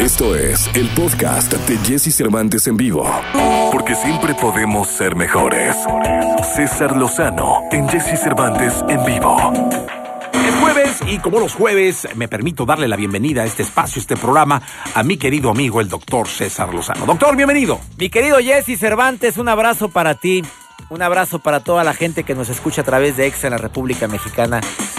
Esto es el podcast de Jesse Cervantes en vivo. Porque siempre podemos ser mejores. César Lozano en Jesse Cervantes en vivo. Es jueves y como los jueves me permito darle la bienvenida a este espacio, este programa, a mi querido amigo el doctor César Lozano. Doctor, bienvenido. Mi querido Jesse Cervantes, un abrazo para ti. Un abrazo para toda la gente que nos escucha a través de Exa en la República Mexicana.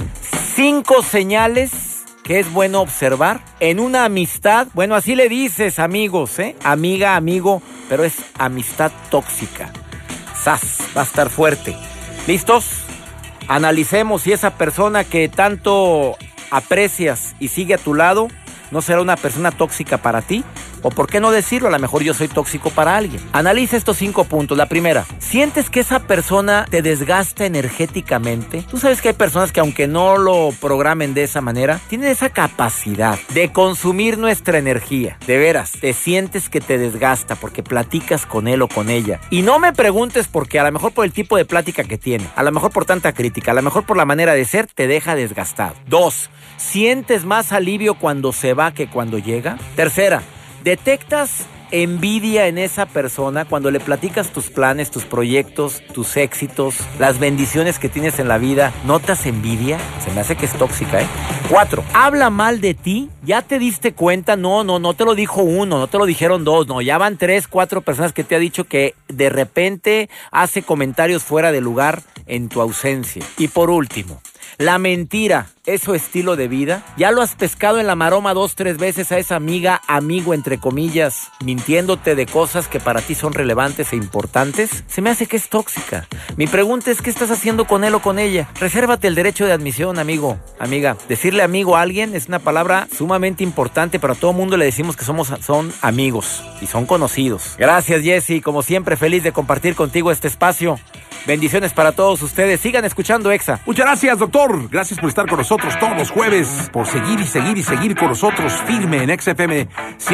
5 señales que es bueno observar en una amistad. Bueno, así le dices, amigos, amiga, amigo, pero es amistad tóxica. ¡Sas! Va a estar fuerte. ¿Listos? Analicemos si esa persona que tanto aprecias y sigue a tu lado no será una persona tóxica para ti. O por qué no decirlo, a lo mejor yo soy tóxico para alguien. Analiza estos 5 puntos. La primera, ¿sientes que esa persona te desgasta energéticamente? Tú sabes que hay personas que aunque no lo programen de esa manera, tienen esa capacidad de consumir nuestra energía. De veras, te sientes que te desgasta porque platicas con él o con ella. Y no me preguntes por qué, a lo mejor por el tipo de plática que tiene, a lo mejor por tanta crítica, a lo mejor por la manera de ser, te deja desgastado. 2, ¿sientes más alivio cuando se va que cuando llega? Tercera, ¿detectas envidia en esa persona cuando le platicas tus planes, tus proyectos, tus éxitos, las bendiciones que tienes en la vida? ¿Notas envidia? Se me hace que es tóxica, 4, ¿habla mal de ti? ¿Ya te diste cuenta? No te lo dijo uno, no te lo dijeron 2, no, ya van 3, 4 personas que te ha dicho que de repente hace comentarios fuera de lugar en tu ausencia. Y por último, la mentira es su estilo de vida. ¿Ya lo has pescado en la maroma 2, 3 veces a esa amiga, amigo entre comillas, mintiéndote de cosas que para ti son relevantes e importantes? Se me hace que es tóxica. Mi pregunta es, ¿qué estás haciendo con él o con ella? Resérvate el derecho de admisión, amigo, amiga. Decirle amigo a alguien es una palabra sumamente importante, pero a todo mundo le decimos que son amigos y son conocidos. Gracias, Jesse, como siempre feliz de compartir contigo este espacio. Bendiciones para todos ustedes. Sigan escuchando Exa. Muchas gracias, doctor. Gracias por estar con nosotros todos los jueves, por seguir y seguir con nosotros firme en XFM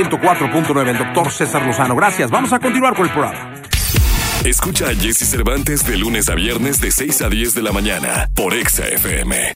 104.9. El doctor César Lozano. Gracias. Vamos a continuar con el programa. Escucha a Jesse Cervantes de lunes a viernes de 6 a 10 de la mañana por Exa FM.